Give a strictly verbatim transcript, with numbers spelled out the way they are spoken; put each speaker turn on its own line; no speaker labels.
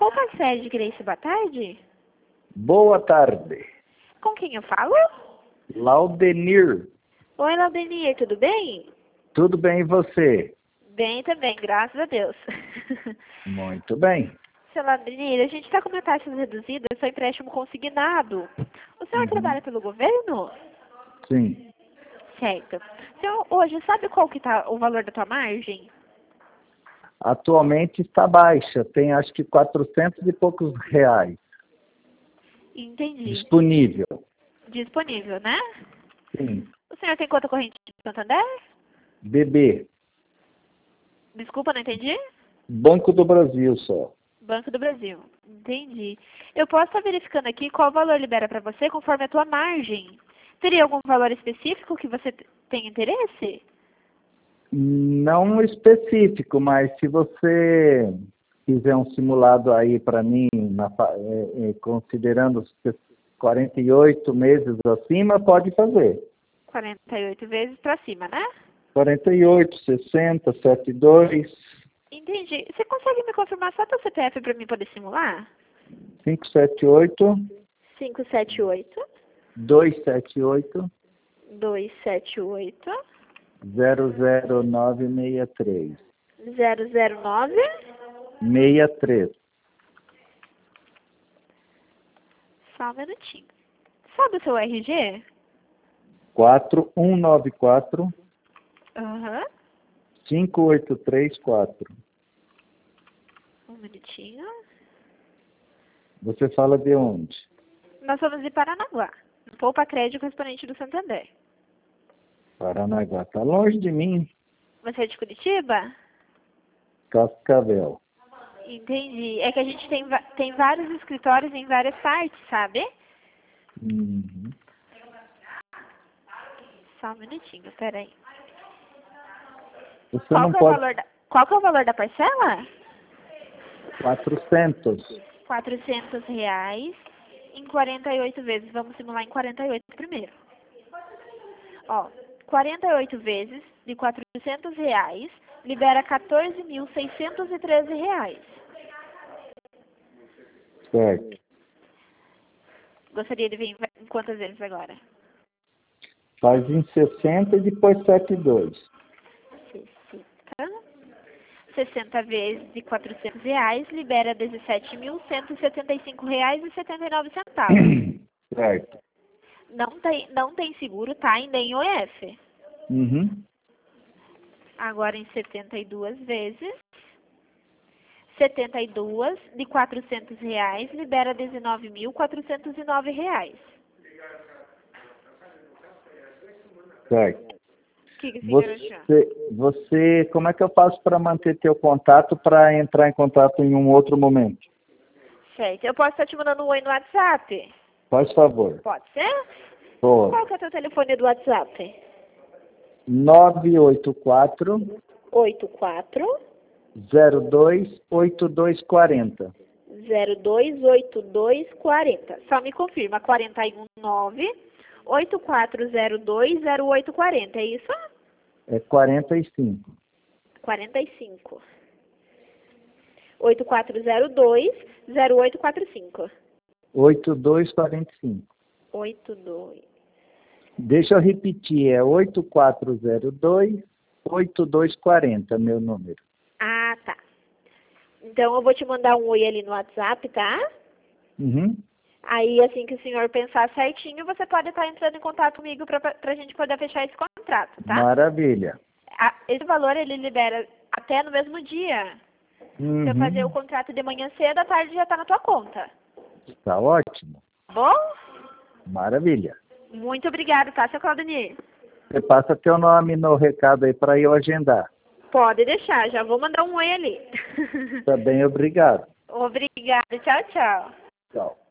Poupa Sede, Grace, boa tarde.
Boa tarde.
Com quem eu falo?
Laudenir.
Oi, Laudenir, tudo bem?
Tudo bem e você?
Bem também, graças a Deus.
Muito bem.
Seu Laudenir, a gente está com uma taxa reduzida, seu empréstimo consignado. O senhor
Uhum.
trabalha pelo governo?
Sim.
Certo. O senhor hoje sabe qual que está o valor da tua margem?
Atualmente está baixa, tem acho que quatrocentos e poucos reais
Entendi.
disponível.
Disponível, né?
Sim.
O senhor tem conta corrente de Santander?
B B.
Desculpa, não entendi?
Banco do Brasil só.
Banco do Brasil. Entendi. Eu posso estar verificando aqui qual valor libera para você conforme a tua margem. Teria algum valor específico que você tem interesse?
Não específico, mas se você fizer um simulado aí para mim, na, é, é, considerando os quarenta e oito meses acima, pode fazer.
quarenta e oito vezes para cima, né?
quarenta e oito, sessenta, setenta e dois.
Entendi. Você consegue me confirmar só teu C P F para mim poder simular?
cinco sete oito,
cinco sete oito,
dois sete oito,
dois sete oito,
zero zero nove seis três.
zero zero nove.
seis três.
Só um minutinho. Sabe o seu R G?
quatro um nove quatro,
Aham.
cinco oito três quatro.
Um minutinho.
Você fala de onde?
Nós somos de Paranaguá. No Poupa Crédito correspondente do Santander.
Paranaguá. Está longe de mim.
Você é de Curitiba?
Cascavel.
Entendi. É que a gente tem, va- tem vários escritórios em várias partes, sabe?
Uhum.
Só um minutinho, peraí.
Você
Qual
não
que é o
pode...
valor da, qual que é o valor da parcela?
quatrocentos.
quatrocentos reais em quarenta e oito vezes. Vamos simular em quarenta e oito primeiro. Ó, quarenta e oito vezes de quatrocentos reais libera quatorze mil seiscentos e treze reais.
Certo.
Gostaria de ver em quantas vezes agora?
Faz em sessenta e depois setenta e dois.
sessenta. sessenta vezes de quatrocentos reais libera dezessete mil cento e setenta e cinco reais e setenta e nove centavos.
Certo.
Não tem, não tem seguro, tá? Ainda em O F.
Uhum.
Agora em setenta e duas vezes. setenta e duas de quatrocentos reais libera dezenove mil quatrocentos e nove reais.
Certo.
O que, que o senhor achou?
Você, você, como é que eu faço para manter teu contato para entrar em contato em um outro momento?
Certo. Eu posso estar te mandando um oi no WhatsApp?
Faz favor.
Pode ser?
Por
Qual que é o teu telefone do WhatsApp?
nove oito quatro,
oito quatro
zero dois, oito dois quatro zero.
zero dois oito dois quatro zero. Só me confirma, quatro um nove oito quatro zero dois zero oito quatro zero, é isso?
É quarenta e cinco.
quarenta e cinco. oito quatro zero dois zero oito quatro cinco.
oito dois quatro cinco.
oito dois.
Deixa eu repetir, é oito quatro zero dois, oito dois quatro zero, meu número.
Ah, tá. Então eu vou te mandar um oi ali no WhatsApp, tá?
Uhum.
Aí, assim que o senhor pensar certinho, você pode estar entrando em contato comigo para a gente poder fechar esse contrato, tá?
Maravilha.
A, esse valor ele libera até no mesmo dia.
Uhum.
Se eu fazer o contrato de manhã cedo, à tarde já está na tua conta.
Tá ótimo.
Bom?
Maravilha.
Muito obrigada, tá, seu Claudinei?
Você passa teu nome no recado aí para eu agendar.
Pode deixar, já vou mandar um oi ali.
Tá bem, obrigado.
Obrigada, tchau, tchau.
Tchau.